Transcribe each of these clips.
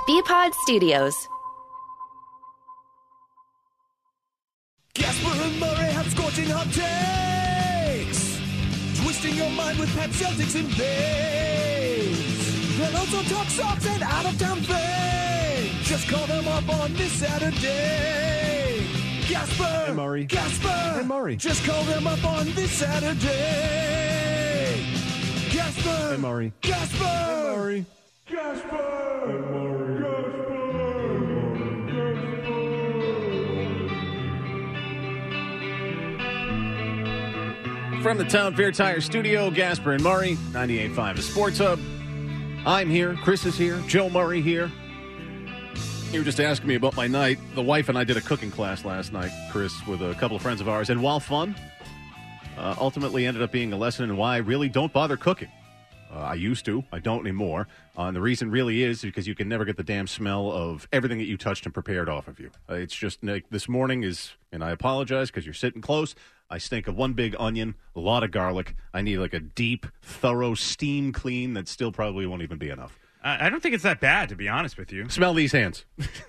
Bpod Studios. Gasper and Murray have scorching hot takes, twisting your mind with pet Celtics and Bays. They'll also talk socks and out-of-town fame. Just call them up on this Saturday. Gasper and Murray. Gasper and Murray. Just call them up on this Saturday. Gasper and Murray. Gasper and Murray. Gasper and Murray. From the Town Fair Tire Studio, Gasper and Murray, 98.5 The Sports Hub. I'm here. Chris is here. Joe Murray here. You were just asking me about my night. The wife and I did a cooking class last night, Chris, with a couple of friends of ours. And while fun, ultimately ended up being a lesson in why I really don't bother cooking. I used to. I don't anymore. And the reason really is because you can never get the damn smell of everything that you touched and prepared off of you. It's just like this morning is, and I apologize because you're sitting close, I stink of one big onion, a lot of garlic. I need like a deep, thorough steam clean that still probably won't even be enough. I don't think it's that bad, to be honest with you. Smell these hands.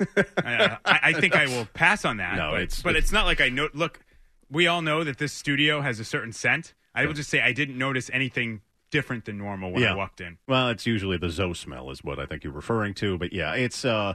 I think I will pass on that. No, but it's not like I know. Look, we all know that this studio has a certain scent. I will just say I didn't notice anything different than normal when I walked in. Well, it's usually the Zoe smell is what I think you're referring to. But yeah, it's and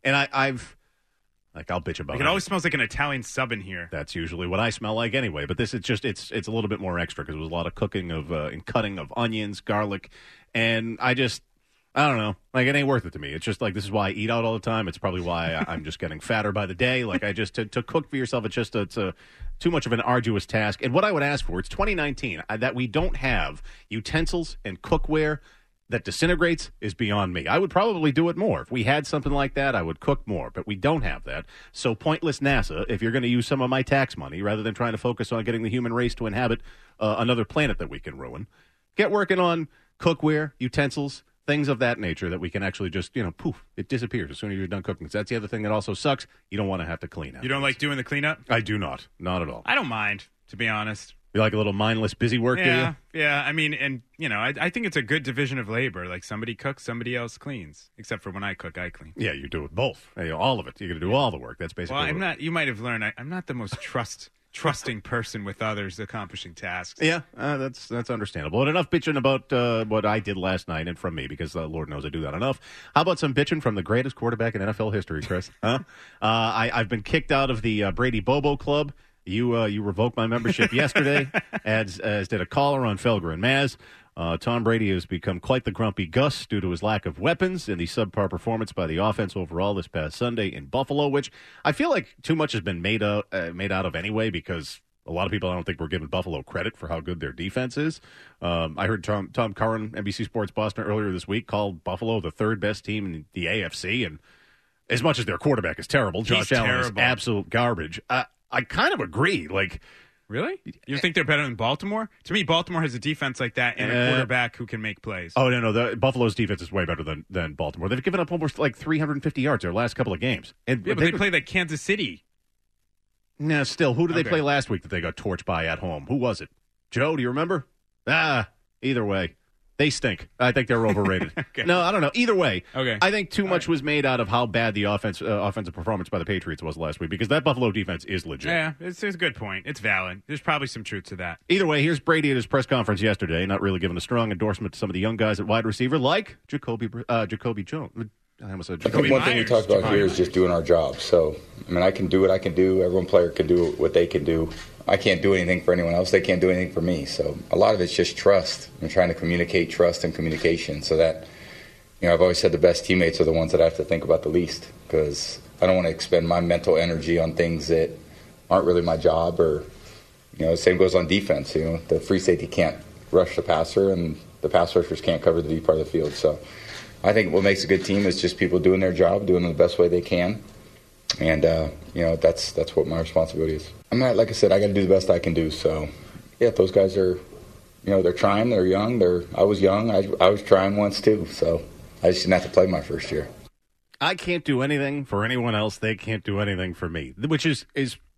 I've like I'll bitch about it. It always smells like an Italian sub in here. That's usually what I smell like anyway. But this is just it's a little bit more extra because it was a lot of cooking of and cutting of onions, garlic, and I don't know. Like, it ain't worth it to me. It's just like, this is why I eat out all the time. It's probably why I'm just getting fatter by the day. Like, I just, to cook for yourself, it's just, it's too much of an arduous task. And what I would ask for, it's 2019, that we don't have utensils and cookware that disintegrates is beyond me. I would probably do it more. If we had something like that, I would cook more. But we don't have that. So pointless NASA, if you're going to use some of my tax money, rather than trying to focus on getting the human race to inhabit another planet that we can ruin, get working on cookware, utensils, things of that nature that we can actually just, poof, it disappears as soon as you're done cooking. So that's the other thing that also sucks. You don't want to have to clean out. You don't like doing the cleanup? I do not. Not at all. I don't mind, to be honest. You like a little mindless busy work, do you? Yeah. I mean, and, I think it's a good division of labor. Like, somebody cooks, somebody else cleans. Except for when I cook, I clean. Yeah, you do it both. All of it. You're going to do all the work. That's basically you might have learned, I'm not the most trusting person with others accomplishing tasks. Yeah, that's understandable. And enough bitching about what I did last night and from me, because Lord knows I do that enough. How about some bitching from the greatest quarterback in NFL history, Chris? Huh? I've been kicked out of the Brady Bobo Club. You revoked my membership yesterday, as did a caller on Felger and Maz. Tom Brady has become quite the grumpy Gus due to his lack of weapons and the subpar performance by the offense overall this past Sunday in Buffalo, which I feel like too much has been made out of anyway, because a lot of people I don't think were giving Buffalo credit for how good their defense is. I heard Tom Curran, NBC Sports Boston, earlier this week called Buffalo the third best team in the AFC, and as much as their quarterback is terrible, Josh Allen is absolute garbage. I kind of agree. Like, really? You think they're better than Baltimore? To me, Baltimore has a defense like that and a quarterback who can make plays. Oh, no. Buffalo's defense is way better than Baltimore. They've given up almost like 350 yards their last couple of games. And but they played like Kansas City. Nah, still. Who did they play last week that they got torched by at home? Who was it? Joe, do you remember? Either way. They stink. I think they're overrated. Okay. No, I don't know. Either way, okay. I think too much was made out of how bad the offensive performance by the Patriots was last week, because that Buffalo defense is legit. Yeah, it's a good point. It's valid. There's probably some truth to that. Either way, here's Brady at his press conference yesterday, not really giving a strong endorsement to some of the young guys at wide receiver, like Jacoby Jones. I almost said Jacoby. I think one thing we talked about here is just doing our job. So, I can do what I can do. Everyone player can do what they can do. I can't do anything for anyone else. They can't do anything for me. So a lot of it's just trust and trying to communicate trust and communication so that, I've always said the best teammates are the ones that I have to think about the least, because I don't want to expend my mental energy on things that aren't really my job. Or, the same goes on defense. The free safety can't rush the passer and the pass rushers can't cover the deep part of the field. So I think what makes a good team is just people doing their job, doing it the best way they can. And, that's what my responsibility is. Like I said, I got to do the best I can do. So, yeah, if those guys are, they're trying, they're young. I was young. I was trying once too. So I just didn't have to play my first year. I can't do anything for anyone else. They can't do anything for me, which is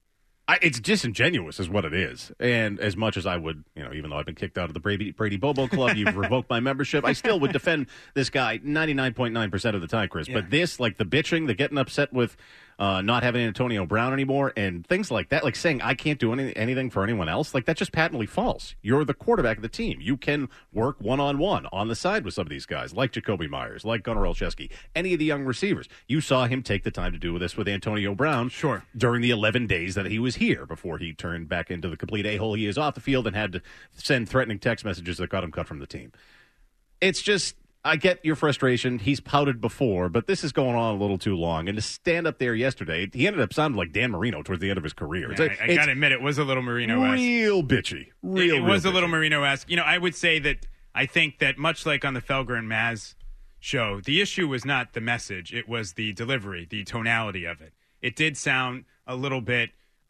It's disingenuous is what it is. And as much as I would, even though I've been kicked out of the Brady Bobo Club, you've revoked my membership, I still would defend this guy 99.9% of the time, Chris. Yeah. But this, like the bitching, the getting upset with not having Antonio Brown anymore and things like that, like saying I can't do anything for anyone else, like that's just patently false. You're the quarterback of the team. You can work one-on-one on the side with some of these guys, like Jacoby Myers, like Gunnar Olszewski, any of the young receivers. You saw him take the time to do this with Antonio Brown during the 11 days that he was here before he turned back into the complete a-hole he is off the field and had to send threatening text messages that got him cut from the team. It's just, I get your frustration. He's pouted before, but this is going on a little too long. And to stand up there yesterday, he ended up sounding like Dan Marino towards the end of his career. Yeah, I got to admit, it was a little Marino-esque. Real bitchy. It was a little Marino-esque. I would say that I think that much like on the Felger and Maz show, the issue was not the message. It was the delivery, the tonality of it. It did sound a little bit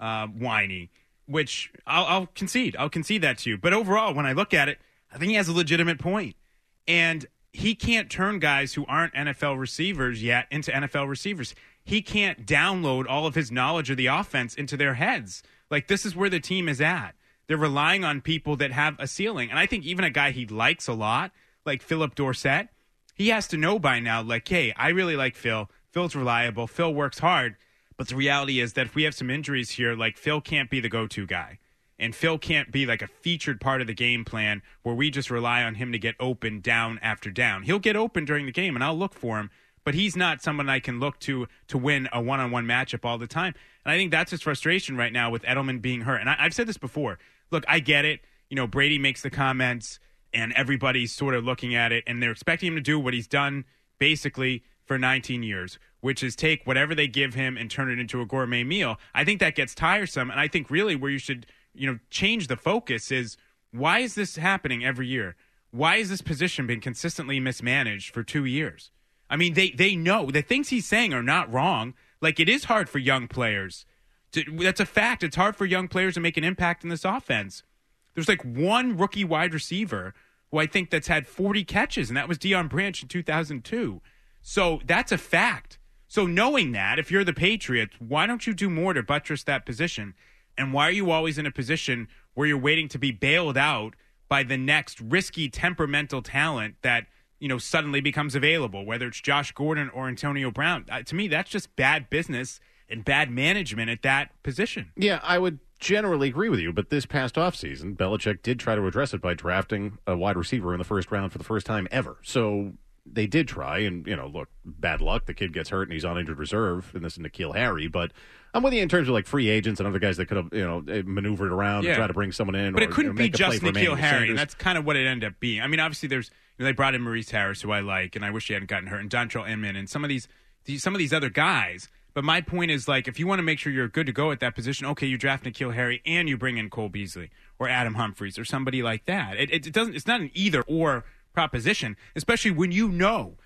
whiny, which I'll concede. I'll concede that to you. But overall, when I look at it, I think he has a legitimate point. And he can't turn guys who aren't NFL receivers yet into NFL receivers. He can't download all of his knowledge of the offense into their heads. Like, this is where the team is at. They're relying on people that have a ceiling. And I think even a guy he likes a lot, like Philip Dorsett, he has to know by now, like, hey, I really like Phil. Phil's reliable. Phil works hard. But the reality is that if we have some injuries here, like, Phil can't be the go-to guy. And Phil can't be like a featured part of the game plan where we just rely on him to get open down after down. He'll get open during the game, and I'll look for him, but he's not someone I can look to win a one-on-one matchup all the time. And I think that's his frustration right now with Edelman being hurt. And I've said this before. Look, I get it. Brady makes the comments, and everybody's sort of looking at it, and they're expecting him to do what he's done basically for 19 years, which is take whatever they give him and turn it into a gourmet meal. I think that gets tiresome, and I think really where you should change the focus is, why is this happening every year? Why has this position been consistently mismanaged for 2 years? I mean, they know the things he's saying are not wrong. Like, it is hard for young players. That's a fact. It's hard for young players to make an impact in this offense. There's like one rookie wide receiver who I think that's had 40 catches, and that was Deion Branch in 2002. So that's a fact. So knowing that, if you're the Patriots, why don't you do more to buttress that position? And why are you always in a position where you're waiting to be bailed out by the next risky temperamental talent that, suddenly becomes available, whether it's Josh Gordon or Antonio Brown? To me, that's just bad business and bad management at that position. Yeah, I would generally agree with you, but this past offseason, Belichick did try to address it by drafting a wide receiver in the first round for the first time ever. So they did try, and, look, bad luck. The kid gets hurt, and he's on injured reserve, and this is N'Keal Harry. But I'm with you in terms of, like, free agents and other guys that could have, maneuvered around and try to bring someone in. But it couldn't be just N'Keal Harry, and Sanders. that's kind of what it ended up being. I mean, obviously, they brought in Maurice Harris, who I like, and I wish he hadn't gotten hurt, and Dontrell Inman, and some of these other guys. But my point is, like, if you want to make sure you're good to go at that position, okay, you draft N'Keal Harry and you bring in Cole Beasley or Adam Humphries or somebody like that. It's not an either-or proposition, especially when you know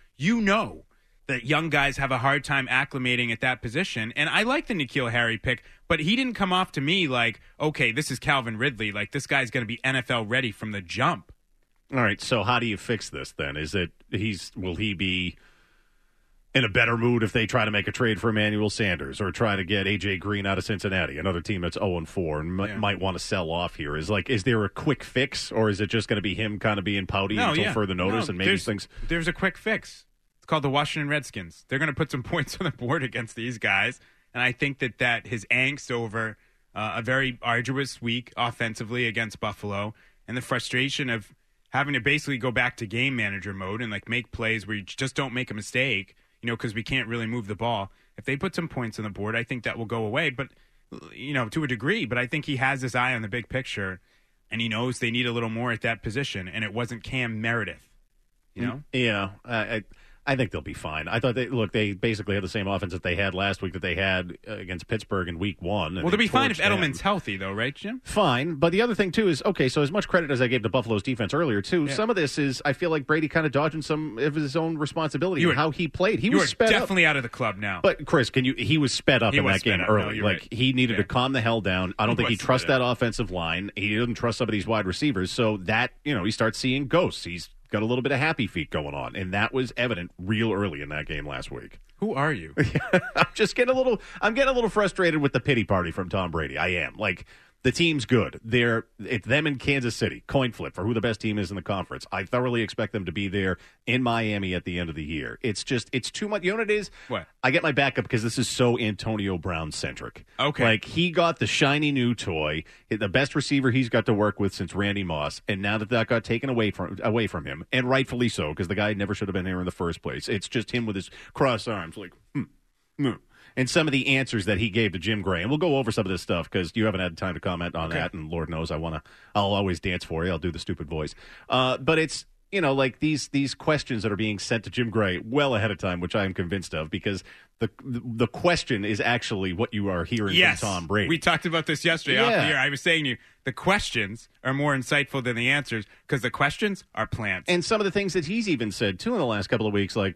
that young guys have a hard time acclimating at that position. And I like the N'Keal Harry pick, but he didn't come off to me like, okay, this is Calvin Ridley. Like, this guy's going to be NFL ready from the jump. All right, so how do you fix this then? Will he be in a better mood if they try to make a trade for Emmanuel Sanders or try to get A.J. Green out of Cincinnati, another team that's 0-4 and might want to sell off here? Is there a quick fix, or is it just going to be him kind of being pouty until further notice and maybe things? There's a quick fix. It's called the Washington Redskins. They're going to put some points on the board against these guys, and I think that his angst over a very arduous week offensively against Buffalo and the frustration of having to basically go back to game manager mode and like make plays where you just don't make a mistake, because we can't really move the ball. If they put some points on the board, I think that will go away, but, to a degree. But I think he has his eye on the big picture, and he knows they need a little more at that position, and it wasn't Cam Meredith, Yeah, I think they'll be fine. I thought they basically had the same offense that they had last week that they had against Pittsburgh in week 1. Well, they'll be fine if Edelman's healthy, though, right, Jim? Fine. But the other thing, too, is, okay, so as much credit as I gave to Buffalo's defense earlier, too, some of this is, I feel like Brady kind of dodging some of his own responsibility and how he played. He was sped definitely up. Out of the club now. But, Chris, he was sped up in that game early. No, right. He needed to calm the hell down. I don't think he trusts that offensive line. He doesn't trust some of these wide receivers. So that, he starts seeing ghosts. He's got a little bit of happy feet going on, and that was evident real early in that game last week. Who are you? I'm getting a little frustrated with the pity party from Tom Brady. I am. Like, the team's good. It's them in Kansas City. Coin flip for who the best team is in the conference. I thoroughly expect them to be there in Miami at the end of the year. It's too much. You know what it is? What? I get my back up because this is so Antonio Brown-centric. Okay. Like, he got the shiny new toy, the best receiver he's got to work with since Randy Moss, and now that got taken away from him, and rightfully so, because the guy never should have been here in the first place. It's just him with his crossed arms, like, and some of the answers that he gave to Jim Gray. And we'll go over some of this stuff because you haven't had time to comment on that, and Lord knows I'll always dance for you. I'll do the stupid voice. But it's, like these questions that are being sent to Jim Gray well ahead of time, which I am convinced of, because the question is actually what you are hearing from Tom Brady. We talked about this yesterday off the air. I was saying to you, the questions are more insightful than the answers because the questions are plants. And some of the things that he's even said, too, in the last couple of weeks, like,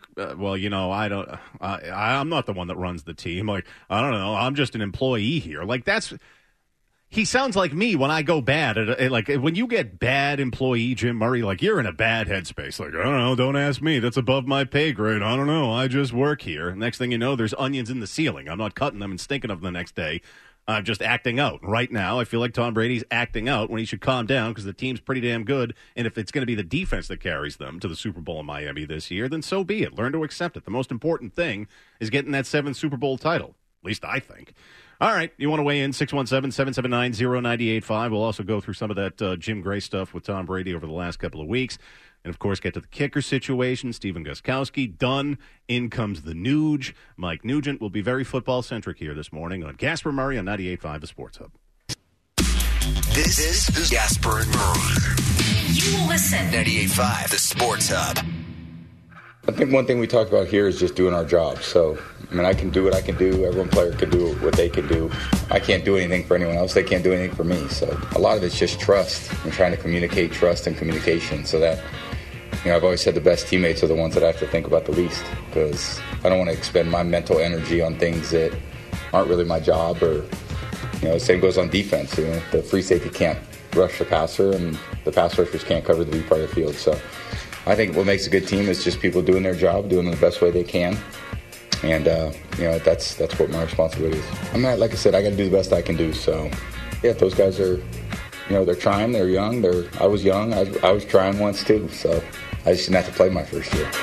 I'm not the one that runs the team. Like, I don't know. I'm just an employee here. Like, he sounds like me when I go bad. Like, when you get bad employee Jim Murray, like, you're in a bad headspace. Like, I don't know, don't ask me. That's above my pay grade. I don't know. I just work here. Next thing you know, there's onions in the ceiling. I'm not cutting them and stinking of them the next day. I'm just acting out. Right now, I feel like Tom Brady's acting out when he should calm down because the team's pretty damn good. And if it's going to be the defense that carries them to the Super Bowl in Miami this year, then so be it. Learn to accept it. The most important thing is getting that 7th Super Bowl title. At least I think. All right, you want to weigh in, 617-779-0985. We'll also go through some of that Jim Gray stuff with Tom Brady over the last couple of weeks. And, of course, get to the kicker situation. Stephen Gostkowski, done. In comes the Nuge. Mike Nugent will be very football-centric here this morning on Gasper Murray on 98.5 The Sports Hub. This is Gasper and Murray. You will listen. 98.5 The Sports Hub. I think one thing we talked about here is just doing our job. So, I can do what I can do. Every player can do what they can do. I can't do anything for anyone else. They can't do anything for me. So a lot of it's just trust and trying to communicate trust and communication so that, I've always said the best teammates are the ones that I have to think about the least because I don't want to expend my mental energy on things that aren't really my job or, the same goes on defense. The free safety can't rush the passer and the pass rushers can't cover the deep part of the field. So I think what makes a good team is just people doing their job, doing it the best way they can. And, that's what my responsibility is. Like I said, I got to do the best I can do. So, yeah, those guys are, they're trying. They're young. I was young. I was trying once, too. So I just didn't have to play my first year.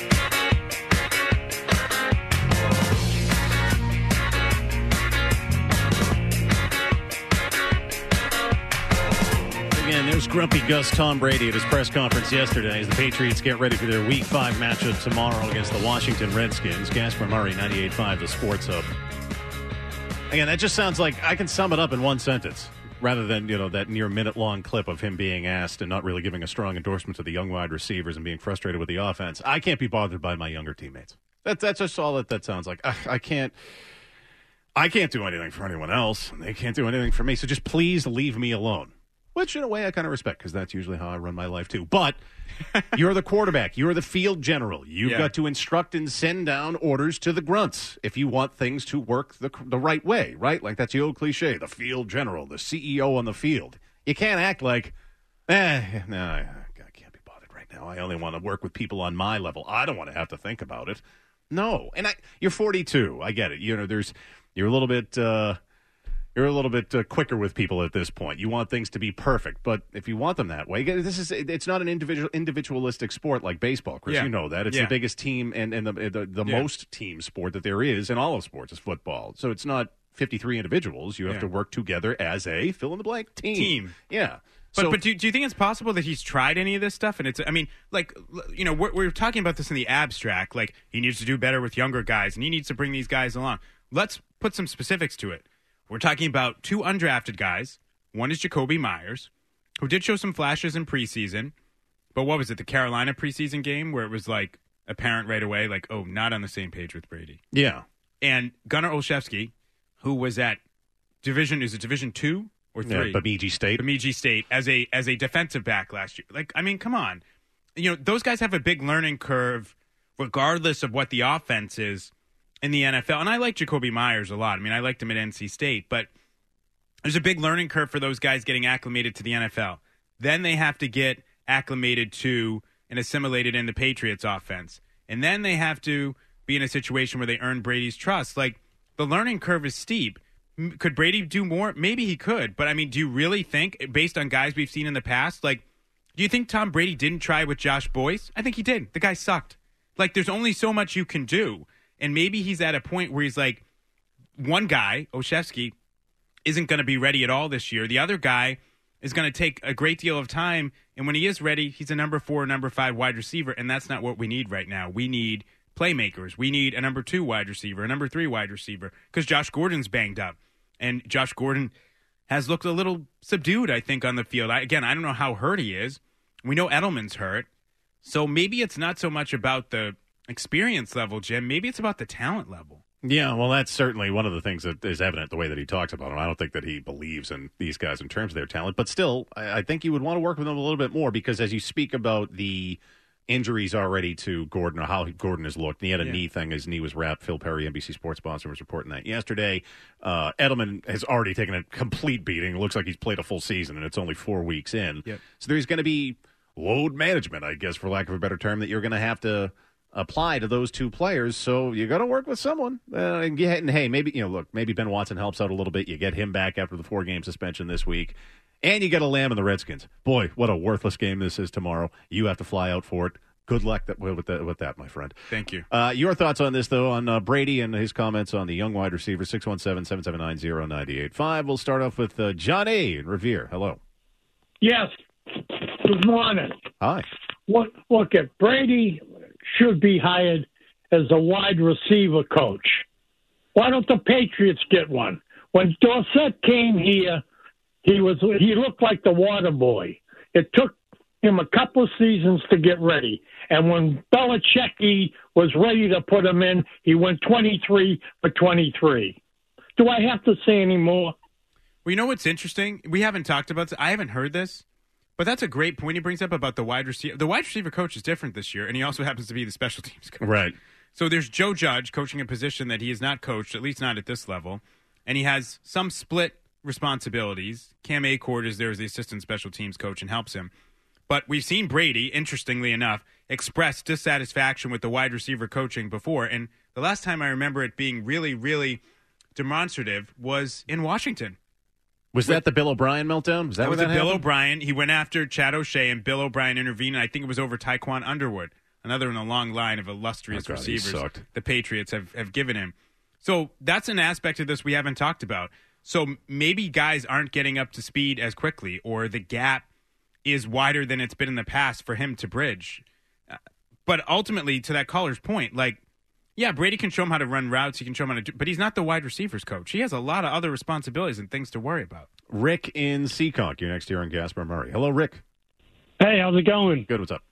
There's grumpy Gus Tom Brady at his press conference yesterday as the Patriots get ready for their Week 5 matchup tomorrow against the Washington Redskins. Gasper Murray, 98.5 The Sports Hub. Again, that just sounds like I can sum it up in one sentence rather than, that near minute-long clip of him being asked and not really giving a strong endorsement to the young wide receivers and being frustrated with the offense. I can't be bothered by my younger teammates. That's just all that sounds like. I can't do anything for anyone else. They can't do anything for me. So just please leave me alone. Which, in a way, I kind of respect because that's usually how I run my life, too. But you're the quarterback. You're the field general. You've got to instruct and send down orders to the grunts if you want things to work the right way, right? Like that's the old cliche, the field general, the CEO on the field. You can't act like, no, I can't be bothered right now. I only want to work with people on my level. I don't want to have to think about it. No. And you're 42. I get it. You're a little bit... You're a little bit quicker with people at this point. You want things to be perfect, but if you want them that way, it's not an individualistic sport like baseball, Chris. Yeah. You know that. It's the biggest team and the most team sport that there is in all of sports is football. So it's not 53 individuals. You have to work together as a fill-in-the-blank team. Yeah. But do you think it's possible that he's tried any of this stuff? And we're talking about this in the abstract. Like, he needs to do better with younger guys, and he needs to bring these guys along. Let's put some specifics to it. We're talking about 2 undrafted guys. One is Jacoby Myers, who did show some flashes in preseason. But what was it, the Carolina preseason game where it was like apparent right away, like, oh, not on the same page with Brady. Yeah. And Gunnar Olszewski, who was at Division 2 or 3? Yeah, Bemidji State as a defensive back last year. Like, come on. Those guys have a big learning curve regardless of what the offense is in the NFL. And I like Jacoby Myers a lot. I liked him at NC State. But there's a big learning curve for those guys getting acclimated to the NFL. Then they have to get acclimated to and assimilated in the Patriots offense. And then they have to be in a situation where they earn Brady's trust. Like, the learning curve is steep. Could Brady do more? Maybe he could. But, I mean, do you really think, based on guys we've seen in the past, like, do you think Tom Brady didn't try with Josh Boyce? I think he did. The guy sucked. Like, there's only so much you can do. And maybe he's at a point where he's like, one guy, Olszewski, isn't going to be ready at all this year. The other guy is going to take a great deal of time. And when he is ready, he's a number 4, number 5 wide receiver. And that's not what we need right now. We need playmakers. We need a number 2 wide receiver, a number 3 wide receiver, because Josh Gordon's banged up. And Josh Gordon has looked a little subdued, I think, on the field. I don't know how hurt he is. We know Edelman's hurt. So maybe it's not so much about the experience level, Jim. Maybe it's about the talent level. Yeah, well, that's certainly one of the things that is evident the way that he talks about them. I don't think that he believes in these guys in terms of their talent, but still, I think you would want to work with them a little bit more because as you speak about the injuries already to Gordon or how Gordon has looked, and he had a knee thing, his knee was wrapped. Phil Perry, NBC Sports sponsor, was reporting that yesterday. Edelman has already taken a complete beating. It looks like he's played a full season, and it's only 4 weeks in. Yep. So there's going to be load management, I guess, for lack of a better term, that you're going to have to apply to those 2 players. So you got to work with someone. And hey, maybe maybe Ben Watson helps out a little bit. You get him back after the 4-game suspension this week, and you get a Lamb in the Redskins. Boy, what a worthless game this is tomorrow. You have to fly out for it. Good luck with that, my friend. Thank you. Your thoughts on this, though, on Brady and his comments on the young wide receiver, 617-779-0985. We'll start off with Johnny in Revere. Hello. Yes. Good morning. Hi. Look, at Brady should be hired as a wide receiver coach. Why don't the Patriots get one? When Dorsett came here, he looked like the water boy. It took him a couple of seasons to get ready. And when Belichick was ready to put him in, he went 23 for 23. Do I have to say any more? Well, you know what's interesting? We haven't talked about this. I haven't heard this. But that's a great point he brings up about the wide receiver. The wide receiver coach is different this year, and he also happens to be the special teams coach. Right. So there's Joe Judge coaching a position that he has not coached, at least not at this level, and he has some split responsibilities. Cam Acord is there as the assistant special teams coach and helps him. But we've seen Brady, interestingly enough, express dissatisfaction with the wide receiver coaching before, and the last time I remember it being really, really demonstrative was in Washington. Was that the Bill O'Brien meltdown? Was that was where that Bill happened? O'Brien. He went after Chad O'Shea, and Bill O'Brien intervened, and I think it was over Tyquan Underwood, another in a long line of illustrious receivers the Patriots have given him. So that's an aspect of this we haven't talked about. So maybe guys aren't getting up to speed as quickly, or the gap is wider than it's been in the past for him to bridge. But ultimately, to that caller's point, like, yeah, Brady can show him how to run routes. He can show him how to do, but he's not the wide receivers coach. He has a lot of other responsibilities and things to worry about. Rick in Seekonk, you're next here on Gasper Murray. Hello, Rick. Hey, how's it going? Good, what's up?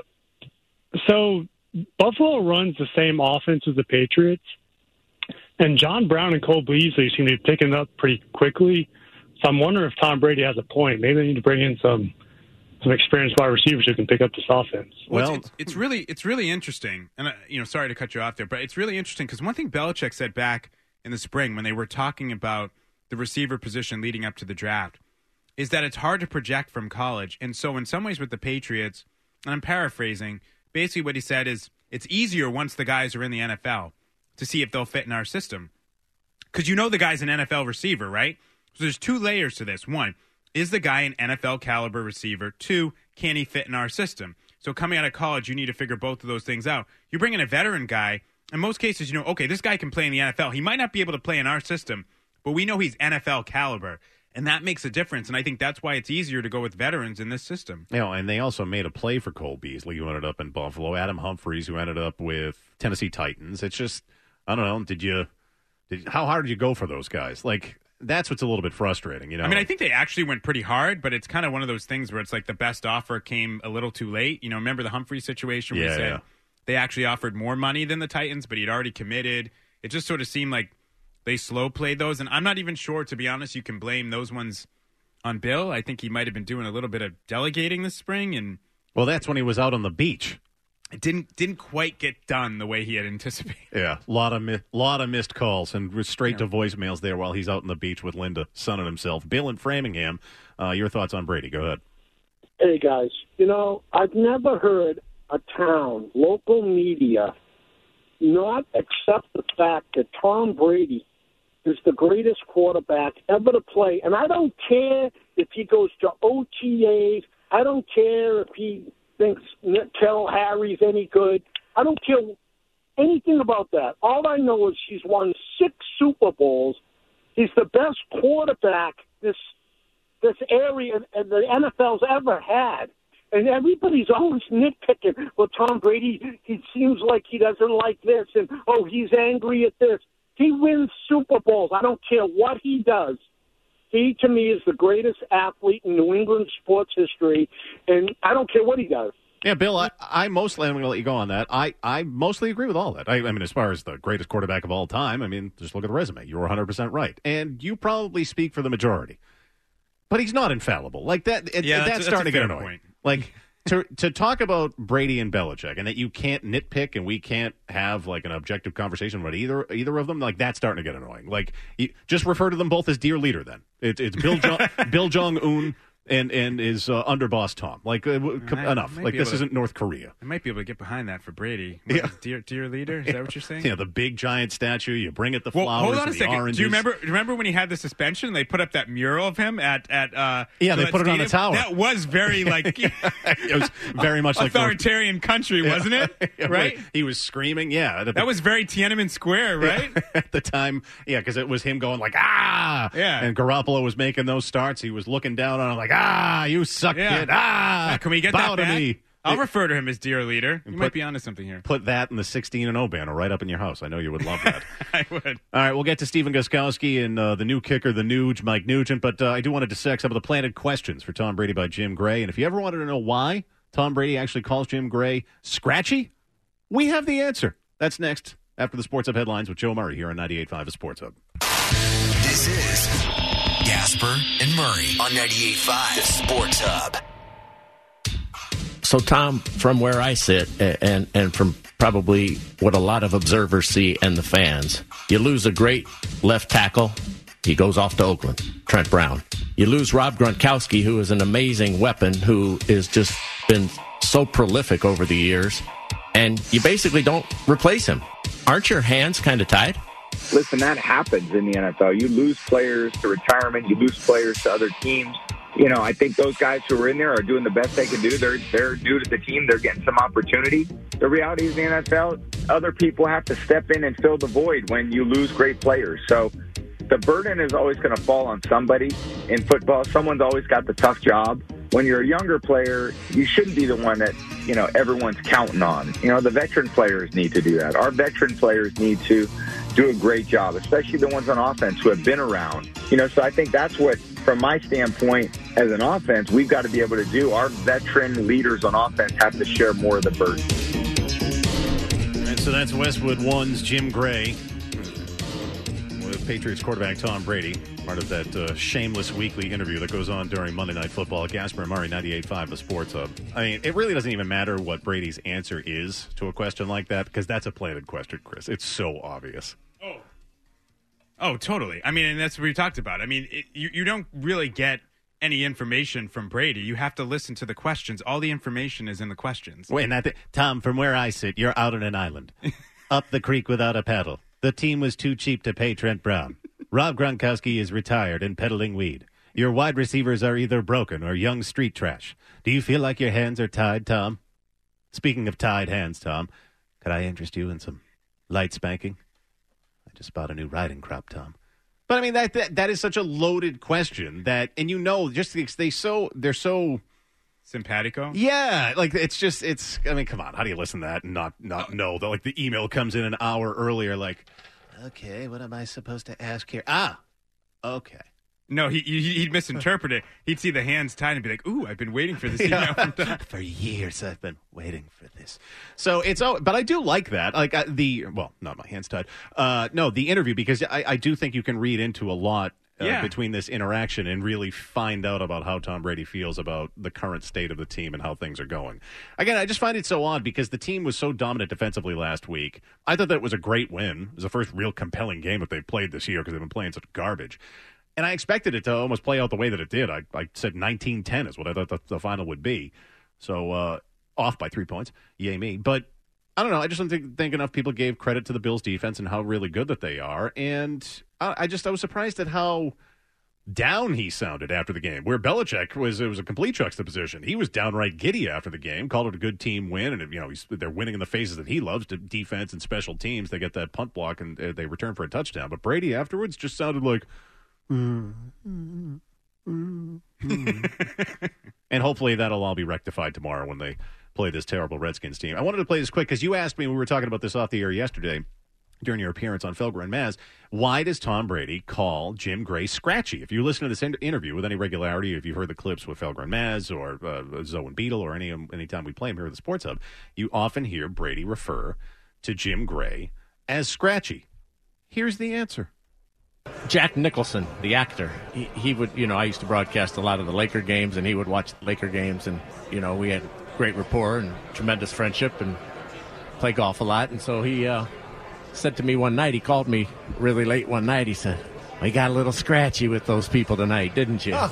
So Buffalo runs the same offense as the Patriots, and John Brown and Cole Beasley seem to be picking it up pretty quickly. So I'm wondering if Tom Brady has a point. Maybe they need to bring in some experienced wide receivers who can pick up this offense. Well, it's really interesting, and sorry to cut you off there, but it's really interesting because one thing Belichick said back in the spring when they were talking about the receiver position leading up to the draft is that it's hard to project from college, and so in some ways with the Patriots, and I'm paraphrasing, basically what he said is it's easier once the guys are in the NFL to see if they'll fit in our system because the guy's an NFL receiver, right? So there's 2 layers to this. One, is the guy an NFL caliber receiver? 2, can he fit in our system? So coming out of college, you need to figure both of those things out. You bring in a veteran guy, in most cases, okay, this guy can play in the NFL. He might not be able to play in our system, but we know he's NFL caliber, and that makes a difference. And I think that's why it's easier to go with veterans in this system. And they also made a play for Cole Beasley, who ended up in Buffalo. Adam Humphries, who ended up with Tennessee Titans. It's just, I don't know, how hard did you go for those guys? Like, that's what's a little bit frustrating, I mean, I think they actually went pretty hard, but it's kind of one of those things where it's like the best offer came a little too late. Remember the Humphrey situation where he said they actually offered more money than the Titans, but he'd already committed. It just sort of seemed like they slow played those, and I'm not even sure, to be honest, you can blame those ones on Bill. I think he might have been doing a little bit of delegating this spring, and well, that's when he was out on the beach. It didn't quite get done the way he had anticipated. Yeah, a lot of missed calls and straight to voicemails there while he's out on the beach with Linda, sunning himself. Bill in Framingham, your thoughts on Brady? Go ahead. Hey, guys. I've never heard a town, local media, not accept the fact that Tom Brady is the greatest quarterback ever to play? And I don't care if he goes to OTAs. I don't care if he thinks Nikhil Harry's any good. I don't care anything about that. All I know is he's won 6 Super Bowls. He's the best quarterback this area and the NFL's ever had. And everybody's always nitpicking. Well, Tom Brady, he seems like he doesn't like this, and, oh, he's angry at this. He wins Super Bowls. I don't care what he does. He, to me, is the greatest athlete in New England sports history, and I don't care what he does. Yeah, Bill, I mostly, I'm going to let you go on that. I mostly agree with all that. I mean, as far as the greatest quarterback of all time, I mean, just look at the resume. You were 100% right. And you probably speak for the majority. But he's not infallible. Like that, that's starting to get annoying. Point. Like, to talk about Brady and Belichick and that you can't nitpick and we can't have, like, an objective conversation about either of them, like, that's starting to get annoying. Like, just refer to them both as dear leader then. It's Bill Jong-un and his underboss Tom. Like, enough. Like, this isn't North Korea. I might be able to get behind that for Brady. Dear leader? Is that what you're saying? Yeah, the big giant statue. You bring it the flowers. Hold on a second. Oranges. Do you remember when he had the suspension? They put up that mural of him at they put it on the tower. That was very like it was very much like authoritarian country, wasn't it? Right? He was screaming. Yeah, that was very Tiananmen Square, right? At the time, yeah, because it was him going like yeah, and Garoppolo was making those starts. He was looking down on him like you suck, kid. Can we get bow that back? To me? I'll refer to him as dear leader. You might be onto something here. Put that in the 16-0 banner right up in your house. I know you would love that. I would. All right, we'll get to Stephen Gostkowski and the new kicker, the Nuge, Mike Nugent, but I do want to dissect some of the planted questions for Tom Brady by Jim Gray. And if you ever wanted to know why Tom Brady actually calls Jim Gray scratchy, we have the answer. That's next after the Sports Hub headlines with Joe Murray here on 98.5 The Sports Hub. This is Gasper and Murray on 98.5 The Sports Hub. So, Tom, from where I sit, and from probably what a lot of observers see and the fans, you lose a great left tackle, he goes off to Oakland, Trent Brown. You lose Rob Gronkowski, who is an amazing weapon, who has just been so prolific over the years, and you basically don't replace him. Aren't your hands kind of tied? Listen, that happens in the NFL. You lose players to retirement. You lose players to other teams. You know, I think those guys who are in there are doing the best they can do. They're new to the team. They're getting some opportunity. The reality is in the NFL, other people have to step in and fill the void when you lose great players. So the burden is always going to fall on somebody in football. Someone's always got the tough job. When you're a younger player, you shouldn't be the one that, you know, everyone's counting on. You know, the veteran players need to do that. Our veteran players need to do a great job, especially the ones on offense who have been around. You know, so I think that's what, from my standpoint, as an offense, we've got to be able to do. Our veteran leaders on offense have to share more of the burden. And so that's Westwood One's Jim Gray with Patriots quarterback Tom Brady, part of that shameless weekly interview that goes on during Monday Night Football. Gasper and Murray, 98.5 The Sports Hub. I mean, it really doesn't even matter what Brady's answer is to a question like that, because that's a planted question, Chris. It's so obvious. Oh, totally. I mean, and that's what we talked about. I mean, you don't really get any information from Brady. You have to listen to the questions. All the information is in the questions. Wait, Tom, from where I sit, you're out on an island. Up the creek without a paddle. The team was too cheap to pay Trent Brown. Rob Gronkowski is retired and peddling weed. Your wide receivers are either broken or young street trash. Do you feel like your hands are tied, Tom? Speaking of tied hands, Tom, could I interest you in some light spanking? I just bought a new riding crop, Tom. But I mean, that is such a loaded question that, and you know, just they're so simpatico. Yeah, like I mean, come on, how do you listen to that and not know that like the email comes in an hour earlier? Like, okay, what am I supposed to ask here? Okay. No, he'd misinterpret it. He'd see the hands tied and be like, "Ooh, I've been waiting for this email for years. I've been waiting for this." So but I do like that. Like not my hands tied. No, the interview, because I do think you can read into a lot between this interaction and really find out about how Tom Brady feels about the current state of the team and how things are going. Again, I just find it so odd because the team was so dominant defensively last week. I thought that was a great win. It was the first real compelling game that they've played this year because they've been playing such garbage. And I expected it to almost play out the way that it did. I said 19-10 is what I thought the final would be. So off by 3 points. Yay me. But I don't know. I just don't think enough people gave credit to the Bills' defense and how really good that they are. And I was surprised at how down he sounded after the game. Where Belichick it was a complete juxtaposition. He was downright giddy after the game, called it a good team win, and they're winning in the faces that he loves, to defense and special teams. They get that punt block and they return for a touchdown. But Brady afterwards just sounded like. And hopefully that'll all be rectified tomorrow when they play this terrible Redskins team. I wanted to play this quick because you asked me when we were talking about this off the air yesterday during your appearance on Felger and Maz, why does Tom Brady call Jim Gray scratchy? If you listen to this interview with any regularity, if you've heard the clips with Felger and Maz or Zoe and Beetle or anytime we play him here at the Sports Hub, you often hear Brady refer to Jim Gray as scratchy. Here's the answer. Jack Nicholson, the actor, he would, I used to broadcast a lot of the Laker games, and he would watch the Laker games, and, we had great rapport and tremendous friendship and play golf a lot. And so he said to me one night, he called me really late one night, he said, "We got a little scratchy with those people tonight, didn't you?"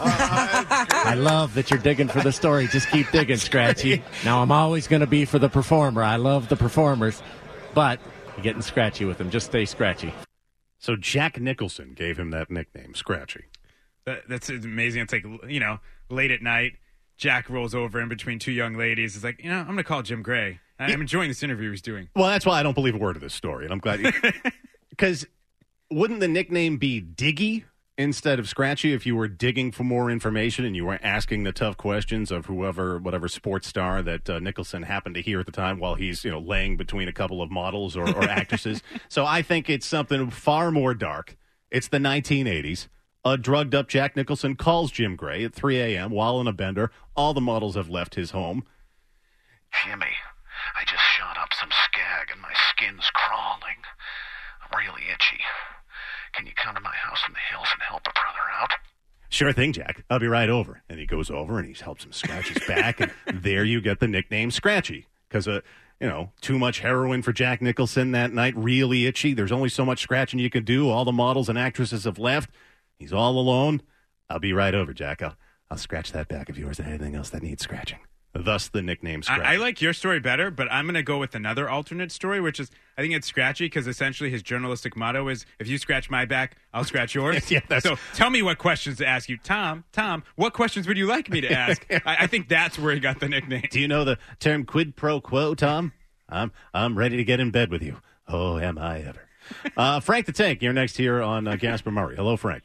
I love that you're digging for the story. Just keep digging, Scratchy. Now, I'm always going to be for the performer. I love the performers, but you're getting scratchy with them. Just stay scratchy. So Jack Nicholson gave him that nickname, Scratchy. That's amazing. It's like, late at night, Jack rolls over in between two young ladies. It's like, I'm going to call Jim Gray. I'm enjoying this interview he's doing. Well, that's why I don't believe a word of this story, and I'm glad. Because wouldn't the nickname be Diggy instead of Scratchy if you were digging for more information and you were asking the tough questions of whatever sports star that Nicholson happened to hear at the time while he's laying between a couple of models or actresses? So I think it's something far more dark. It's the 1980s. A drugged-up Jack Nicholson calls Jim Gray at 3 a.m. while on a bender. All the models have left his home. "Jimmy, I just shot up some skag and my skin's crawling. I'm really itchy. Can you come to my house in the hills and help a brother out?" "Sure thing, Jack. I'll be right over." And he goes over and he helps him scratch his back. And there you get the nickname Scratchy. Because, too much heroin for Jack Nicholson that night. Really itchy. There's only so much scratching you can do. All the models and actresses have left. He's all alone. "I'll be right over, Jack. I'll scratch that back of yours and anything else that needs scratching." Thus the nickname Scratchy. I like your story better, but I'm going to go with another alternate story, which is, I think it's Scratchy because essentially his journalistic motto is, if you scratch my back, I'll scratch yours. Yeah, so tell me what questions to ask you. Tom, what questions would you like me to ask? I think that's where he got the nickname. Do you know the term quid pro quo, Tom? I'm ready to get in bed with you. Oh, am I ever. Frank the Tank, you're next here on Gasper Murray. Hello, Frank.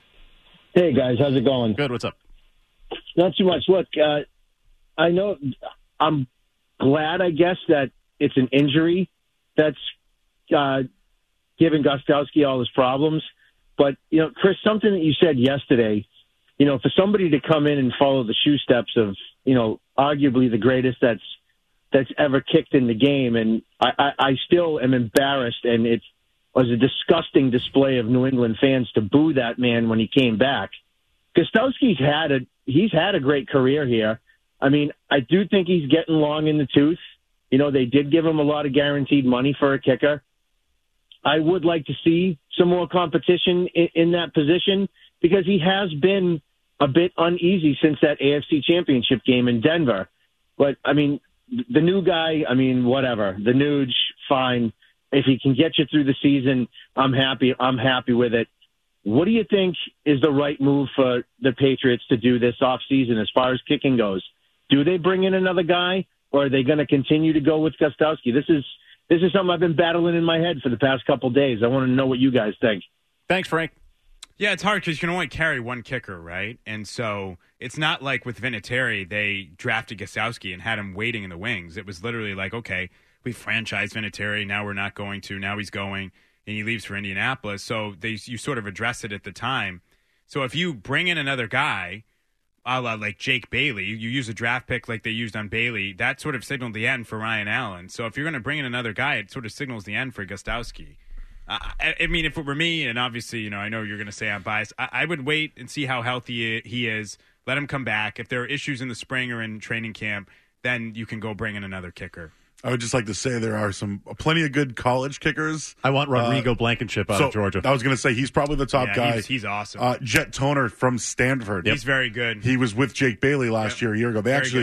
Hey, guys. How's it going? Good. What's up? Not too much. Look, I know I'm glad, I guess, that it's an injury that's giving Gostkowski all his problems. But, Chris, something that you said yesterday, for somebody to come in and follow the shoe steps of, arguably the greatest that's ever kicked in the game, and I still am embarrassed, and it was a disgusting display of New England fans to boo that man when he came back. Gostkowski's had a great career here. I mean, I do think he's getting long in the tooth. They did give him a lot of guaranteed money for a kicker. I would like to see some more competition in that position because he has been a bit uneasy since that AFC Championship game in Denver. But, I mean, the new guy, whatever. The Nuge, fine. If he can get you through the season, I'm happy. I'm happy with it. What do you think is the right move for the Patriots to do this offseason as far as kicking goes? Do they bring in another guy, or are they going to continue to go with Gostkowski? This is something I've been battling in my head for the past couple of days. I want to know what you guys think. Thanks, Frank. Yeah, it's hard because you can only carry one kicker, right? And so it's not like with Vinatieri, they drafted Gostkowski and had him waiting in the wings. It was literally like, okay, we franchised Vinatieri, now we're not going to, now he's going, and he leaves for Indianapolis. So you sort of addressed it at the time. So if you bring in another guy, a la like Jake Bailey, you use a draft pick like they used on Bailey, that sort of signaled the end for Ryan Allen. So if you're going to bring in another guy, it sort of signals the end for Gostkowski. I mean, if it were me, and obviously, I know you're going to say I'm biased, I would wait and see how healthy he is, let him come back. If there are issues in the spring or in training camp, then you can go bring in another kicker. I would just like to say there are plenty of good college kickers. I want Rodrigo Blankenship out of Georgia. I was going to say he's probably the top guy. He's awesome. Jet Toner from Stanford. He's very good. He was with Jake Bailey last year, a year ago. They actually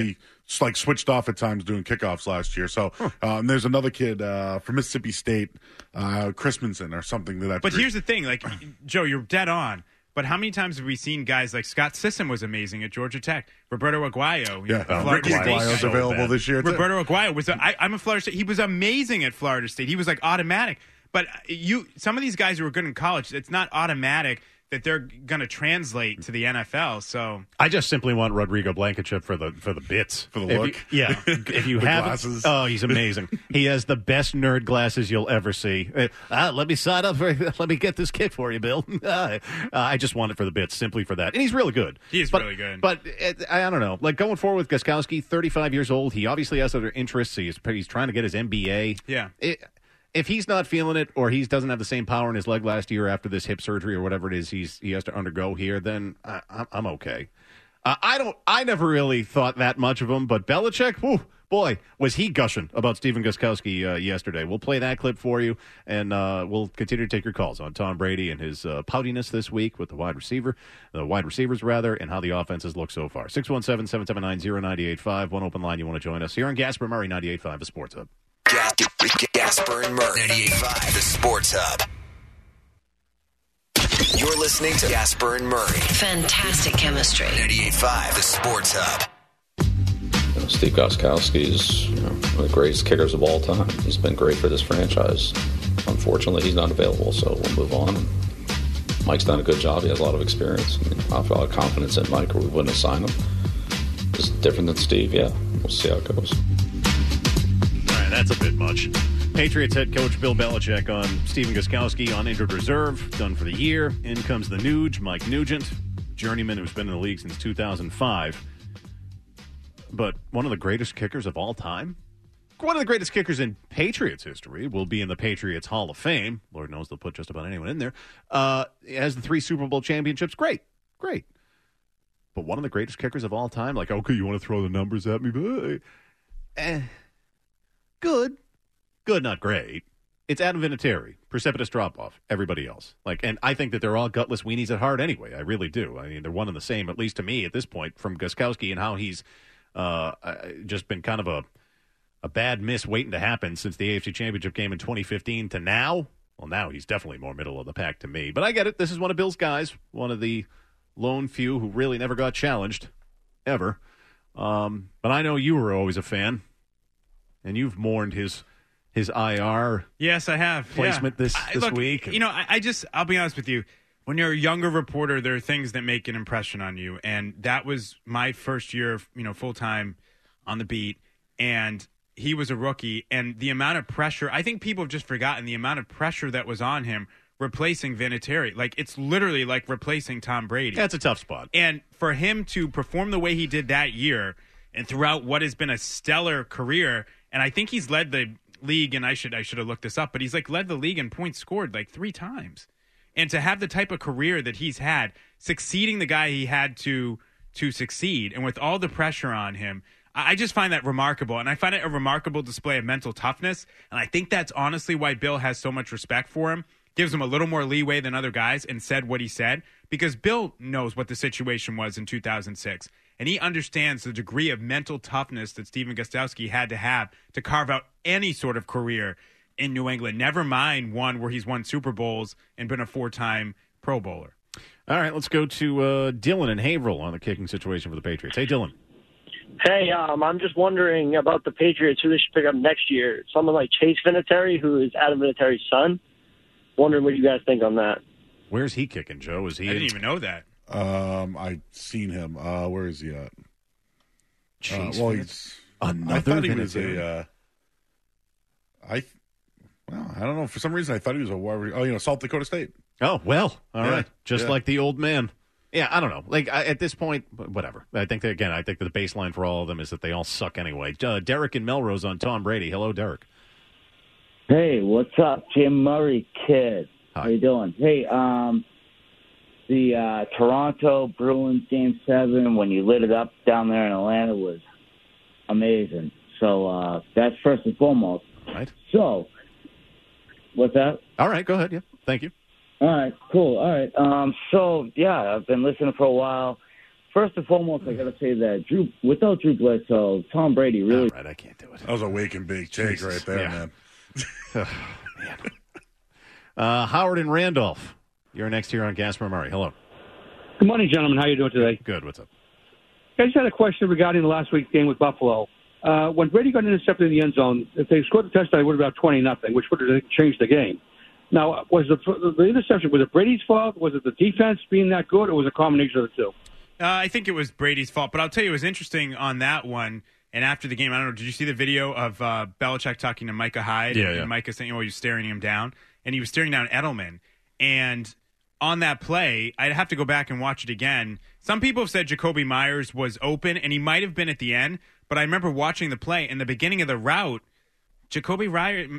switched off at times doing kickoffs last year. So and there's another kid from Mississippi State, Christensen or something to that. But degree. here's the thing, like Joe, you're dead on. But how many times have we seen guys like Scott Sisson was amazing at Georgia Tech, Roberto Aguayo, Ricky Aguayo's available this year. Roberto Aguayo was. I'm a Florida State. He was amazing at Florida State. He was like automatic. But some of these guys who were good in college, it's not automatic that they're going to translate to the NFL. So I just simply want Rodrigo Blankenship for the bits, for the look. If you have glasses. Oh, he's amazing. He has the best nerd glasses you'll ever see. Let me sign up for. Let me get this kit for you, Bill. I just want it for the bits, simply for that. And he's really good. He is really good. But I don't know. Like going forward with Gostkowski, 35 years old. He obviously has other interests. He's trying to get his MBA. Yeah. If he's not feeling it, or he doesn't have the same power in his leg last year after this hip surgery or whatever it is he has to undergo here, then I'm okay. I never really thought that much of him, but Belichick, whew, boy, was he gushing about Stephen Gostkowski yesterday. We'll play that clip for you, and we'll continue to take your calls on Tom Brady and his poutiness this week with the wide receivers, and how the offenses look so far. 617-779-0985, one open line. You want to join us here on Gasper Murray 98.5, the Sports Hub. Gasper and Murray, 98.5, the Sports Hub. You're listening to Gasper and Murray. Fantastic chemistry. 98.5, the Sports Hub. Steve Gostkowski is one of the greatest kickers of all time. He's been great for this franchise. Unfortunately, he's not available, so we'll move on. Mike's done a good job. He has a lot of experience. I have a lot of confidence in Mike, or we wouldn't have signed him. It's different than Steve, yeah. We'll see how it goes. That's a bit much. Patriots head coach Bill Belichick on Stephen Gostkowski on injured reserve, done for the year. In comes the Nuge, Mike Nugent, journeyman who's been in the league since 2005. But one of the greatest kickers of all time? One of the greatest kickers in Patriots history will be in the Patriots Hall of Fame. Lord knows they'll put just about anyone in there. Has the 3 Super Bowl championships. Great. But one of the greatest kickers of all time? Like, okay, you want to throw the numbers at me? Good, not great. It's Adam Vinatieri, precipitous drop-off, everybody else. And I think that they're all gutless weenies at heart anyway. I really do. I mean, they're one and the same, at least to me at this point, from Gostkowski and how he's just been kind of a bad miss waiting to happen since the AFC Championship game in 2015 to now. Well, now he's definitely more middle of the pack to me. But I get it. This is one of Bill's guys, one of the lone few who really never got challenged, ever. But I know you were always a fan. And you've mourned his IR. Yes, I have. Placement this week. I'll be honest with you. When you're a younger reporter, there are things that make an impression on you, and that was my first year, full time on the beat. And he was a rookie, and the amount of pressure. I think people have just forgotten the amount of pressure that was on him replacing Vinatieri. It's literally like replacing Tom Brady. That's a tough spot. And for him to perform the way he did that year, and throughout what has been a stellar career. And I think he's led the league, and I should have looked this up, but he's led the league in points scored 3 times. And to have the type of career that he's had, succeeding the guy he had to succeed, and with all the pressure on him, I just find that remarkable. And I find it a remarkable display of mental toughness. And I think that's honestly why Bill has so much respect for him, gives him a little more leeway than other guys, and said what he said, because Bill knows what the situation was in 2006. And he understands the degree of mental toughness that Stephen Gostkowski had to have to carve out any sort of career in New England, never mind one where he's won Super Bowls and been a 4-time Pro Bowler. All right, let's go to Dylan in Haverhill on the kicking situation for the Patriots. Hey, Dylan. Hey, I'm just wondering about the Patriots, who they should pick up next year. Someone like Chase Vinatieri, who is Adam Vinatieri's son. Wondering what you guys think on that. Where's he kicking, Joe? Is he? I didn't even know that. I've seen him. Where is he at? He's another. I thought he was I don't know. For some reason, I thought he was South Dakota State. Oh well, all right. Just like the old man. Yeah, I don't know. At this point, whatever. I think that the baseline for all of them is that they all suck anyway. Derek in Melrose on Tom Brady. Hello, Derek. Hey, what's up, Jim Murray, kid? Hi. How you doing? Hey, the Toronto Bruins Game 7, when you lit it up down there in Atlanta, was amazing. So that's first and foremost. Right. So, what's that? All right, go ahead. Yeah, thank you. All right, cool. All right. So, yeah, I've been listening for a while. first and foremost, I got to say that without Drew Bledsoe, Tom Brady really. All right, I can't do it. That was a wake and bake take right there, man. Howard and Randolph, you're next here on Gasper Murray. Hello. Good morning, gentlemen. How are you doing today? Good. What's up? I just had a question regarding the last week's game with Buffalo. When Brady got intercepted in the end zone, if they scored the touchdown, it would have been about 20-0, which would have changed the game. Now, was the interception, was it Brady's fault? Was it the defense being that good, or was it a combination of the two? I think it was Brady's fault, but I'll tell you, it was interesting on that one. And after the game, I don't know, did you see the video of Belichick talking to Micah Hyde? Yeah, and yeah. Micah saying, he was staring him down. And he was staring down Edelman. And on that play, I'd have to go back and watch it again. Some people have said Jacoby Myers was open, and he might have been at the end. But I remember watching the play. In the beginning of the route, Jacoby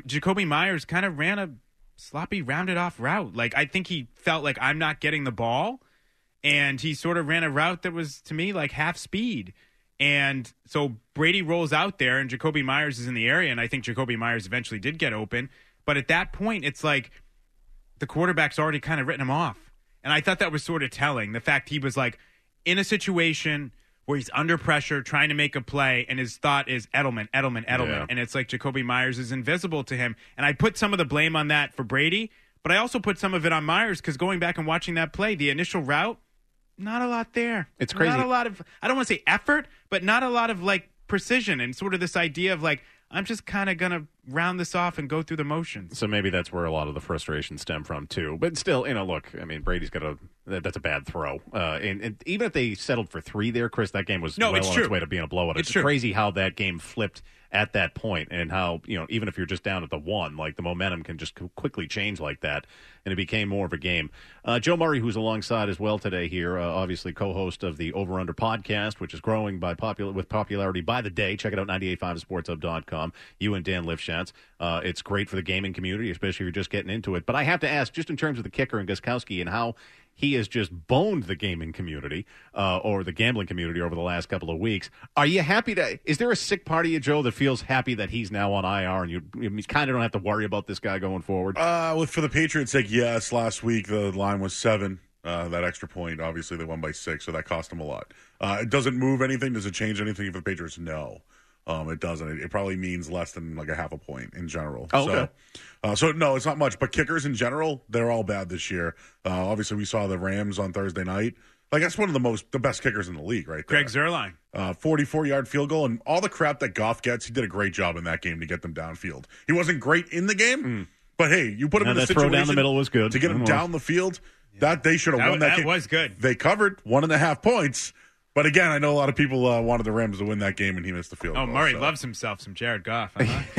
Myers kind of ran a sloppy, rounded-off route. Like, I think he felt like, I'm not getting the ball. And he sort of ran a route that was, to me, like half speed. And so Brady rolls out there, and Jacoby Myers is in the area, and I think Jacoby Myers eventually did get open. But at that point, it's like the quarterback's already kind of written him off. And I thought that was sort of telling. The fact he was like in a situation where he's under pressure trying to make a play, and his thought is Edelman. Yeah. And it's like Jacoby Myers is invisible to him. And I put some of the blame on that for Brady, but I also put some of it on Myers because going back and watching that play, the initial route, not a lot there. It's crazy. Not a lot of, I don't want to say effort, but not a lot of like precision and sort of this idea of like, I'm just kind of going to round this off and go through the motions. So maybe that's where a lot of the frustration stem from, too. But still, look, I mean, Brady's got that's a bad throw. And even if they settled for 3 there, Chris, that game was well on its way to being a blowout. It's crazy how that game flipped at that point and how, even if you're just down at the 1, like the momentum can just quickly change like that. And it became more of a game. Joe Murray, who's alongside as well today here, obviously co-host of the Over Under podcast, which is growing with popularity by the day. Check it out, 985sportshub.com. You and Dan Lifshatz. It's great for the gaming community, especially if you're just getting into it. But I have to ask, just in terms of the kicker and Gostkowski and how he has just boned the gaming community or the gambling community over the last couple of weeks. Are you happy is there a sick part of you, Joe, that feels happy that he's now on IR and you kind of don't have to worry about this guy going forward? For the Patriots' sake, yes. Last week the line was 7. That extra point, obviously they won by 6, so that cost them a lot. It doesn't move anything. Does it change anything for the Patriots? No. It doesn't. It probably means less than like a half a point in general. Oh, okay. So no, it's not much. But kickers in general, they're all bad this year. Obviously, we saw the Rams on Thursday night. Like that's one of the best kickers in the league, right there. Greg Zuerlein. 44-yard field goal, and all the crap that Goff gets, he did a great job in that game to get them downfield. He wasn't great in the game, but hey, you put him in the situation throw down the middle was good to get him down the field. That they should have won that game. That was good. They covered 1.5 points. But again, I know a lot of people wanted the Rams to win that game, and he missed the field goal. Murray loves himself some Jared Goff.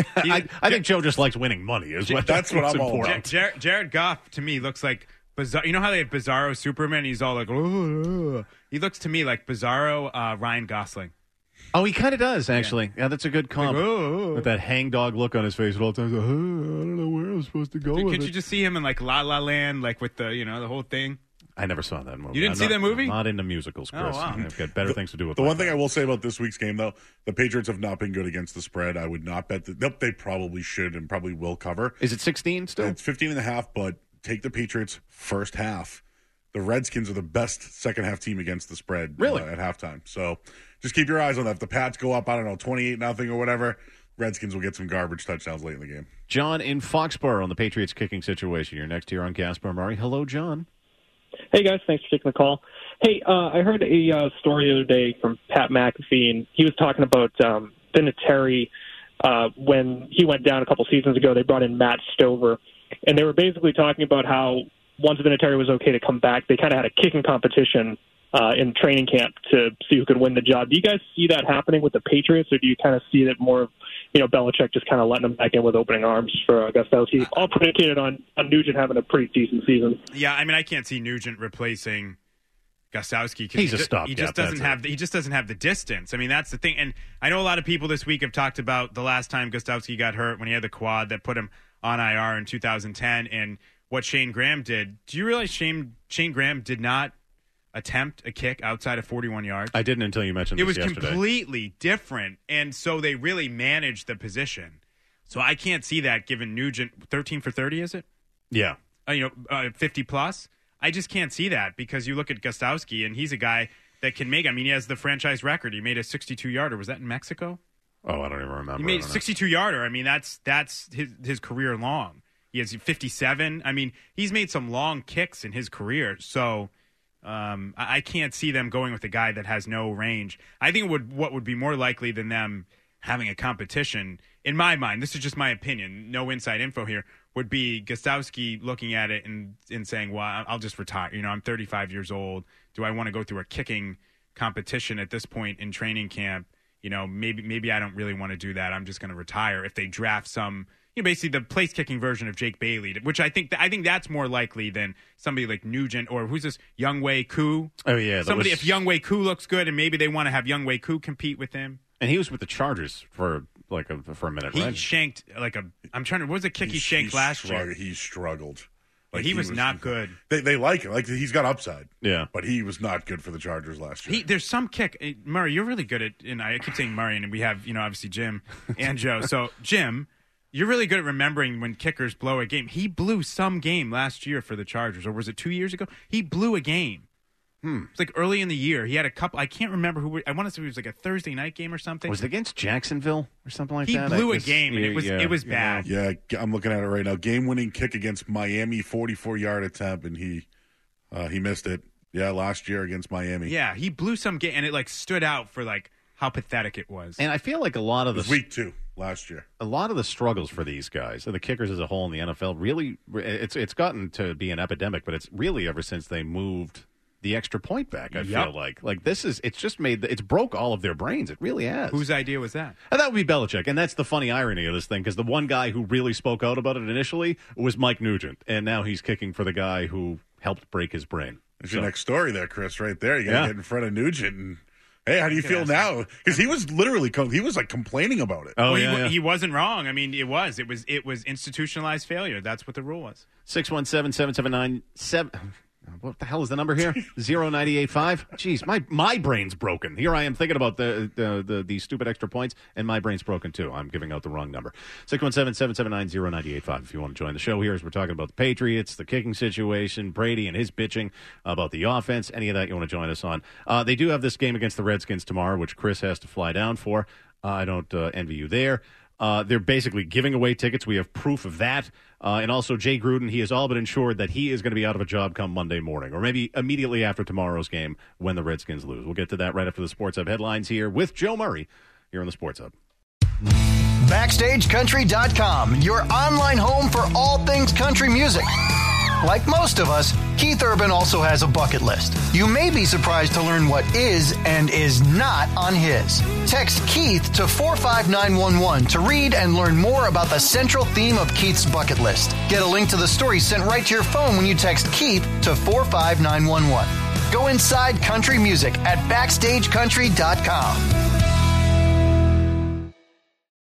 I think Joe just likes winning money. That's what I'm all about. Jared Goff, to me, looks like Bizarro. You know how they have Bizarro Superman? He's all like, he looks to me like Bizarro Ryan Gosling. Oh, he kind of does, actually. Yeah, that's a good comp. Like, with that hangdog look on his face at all times. Like, I don't know where I'm supposed to go with Can't you just see him in like La La Land, like with the, the whole thing? I never saw that movie. You didn't see that movie? I'm not into musicals, Chris. Oh, wow. I've got better things to do with the one thing I will say about this week's game, though, the Patriots have not been good against the spread. I would not bet that they probably should and probably will cover. Is it 16 still? It's 15.5, but take the Patriots first half. The Redskins are the best second half team against the spread at halftime. So just keep your eyes on that. If the Pats go up, 28-0 or whatever, Redskins will get some garbage touchdowns late in the game. John in Foxborough on the Patriots kicking situation. You're next here on Gasper Murray. Hello, John. Hey, guys. Thanks for taking the call. Hey, I heard a story the other day from Pat McAfee, and he was talking about Vinatieri. When he went down a couple seasons ago, they brought in Matt Stover, and they were basically talking about how once Vinatieri was okay to come back, they kind of had a kicking competition in training camp to see who could win the job. Do you guys see that happening with the Patriots, or do you kind of see that more of Belichick just kind of letting them back in with opening arms for Gostkowski, all predicated on Nugent having a pretty decent season? Yeah, I mean, I can't see Nugent replacing Gostkowski. He's a stopgap. He just doesn't have the distance. I mean, that's the thing. And I know a lot of people this week have talked about the last time Gostkowski got hurt when he had the quad that put him on IR in 2010 and what Shane Graham did. Do you realize Shane Graham did not attempt a kick outside of 41 yards? I didn't until you mentioned this yesterday. It was completely different, and so they really managed the position. So I can't see that given Nugent 13 for 30, is it? Yeah. 50 plus. I just can't see that because you look at Gostkowski, and he's a guy that can make. I mean, he has the franchise record. He made a 62-yarder. Was that in Mexico? Oh, I don't even remember. He made a 62-yarder. I mean, that's his career long. He has 57. I mean, he's made some long kicks in his career. So I can't see them going with a guy that has no range. I think what would be more likely than them having a competition, in my mind, this is just my opinion, no inside info here, would be Gostowski looking at it and saying, well, I'll just retire. You know, I'm 35 years old. Do I want to go through a kicking competition at this point in training camp? You know, maybe I don't really want to do that. I'm just going to retire. If they draft some, you know, basically the place kicking version of Jake Bailey, which I think that's more likely than somebody like Nugent or who's this Younghoe Koo. Oh yeah, if Younghoe Koo looks good and maybe they want to have Younghoe Koo compete with him. And he was with the Chargers for a minute, right? He shanked what was the kick he shanked last year? He struggled. He was not good. They like it. Like, he's got upside. Yeah. But he was not good for the Chargers last year. There's some kick. Murray, you're really good at, and I keep saying Murray, and we have, you know, obviously Jim and Joe. So, Jim, you're really good at remembering when kickers blow a game. He blew some game last year for the Chargers, or was it 2 years ago? He blew a game. It's like early in the year. He had a couple. I can't remember who. I want to say it was like a Thursday night game or something. Was it against Jacksonville or something like that? He blew a game, and it was bad. Yeah, I'm looking at it right now. Game-winning kick against Miami, 44-yard attempt, and he missed it. Yeah, last year against Miami. Yeah, he blew some game, and it stood out for how pathetic it was. And I feel like a lot of the week 2 last year. A lot of the struggles for these guys, the kickers as a whole in the NFL, really, it's gotten to be an epidemic, but it's really ever since they moved the extra point back, I feel like it's broke all of their brains. It really has. Whose idea was that? And that would be Belichick. And that's the funny irony of this thing, because the one guy who really spoke out about it initially was Mike Nugent. And now he's kicking for the guy who helped break his brain. There's your next story there, Chris, right there. You got to get in front of Nugent. And, hey, how do you feel now? Because he was literally complaining about it. Oh, he wasn't wrong. I mean, it was institutionalized failure. That's what the rule was. 617-779-7... What the hell is the number here? 0985. Jeez, my brain's broken. Here I am thinking about the stupid extra points, and my brain's broken too. I'm giving out the wrong number. 617-779-0985 if you want to join the show here as we're talking about the Patriots, the kicking situation, Brady and his bitching about the offense, any of that you want to join us on. They do have this game against the Redskins tomorrow, which Chris has to fly down for. I don't envy you there. They're basically giving away tickets. We have proof of that. And also Jay Gruden, he has all but ensured that he is going to be out of a job come Monday morning, or maybe immediately after tomorrow's game when the Redskins lose. We'll get to that right after the Sports Hub headlines here with Joe Murray here on the Sports Hub. BackstageCountry.com, your online home for all things country music. Like most of us, Keith Urban also has a bucket list. You may be surprised to learn what is and is not on his. Text Keith to 45911 to read and learn more about the central theme of Keith's bucket list. Get a link to the story sent right to your phone when you text Keith to 45911. Go inside country music at BackstageCountry.com.